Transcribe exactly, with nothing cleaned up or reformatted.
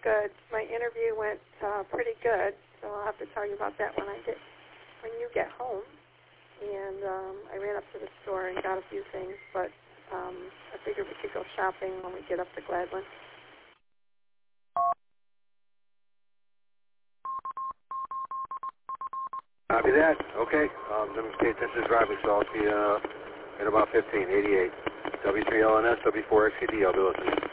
good. My interview went uh, pretty good, so I'll have to tell you about that when I get when you get home. And um, I ran up to the store and got a few things, but um, I figured we could go shopping when we get up to Gladwin. Copy that. Okay. Um, let me pay attention to driving, so I'll see you uh, in about fifteen, eighty-eight. W three L N S, W four X K D, I'll be listening.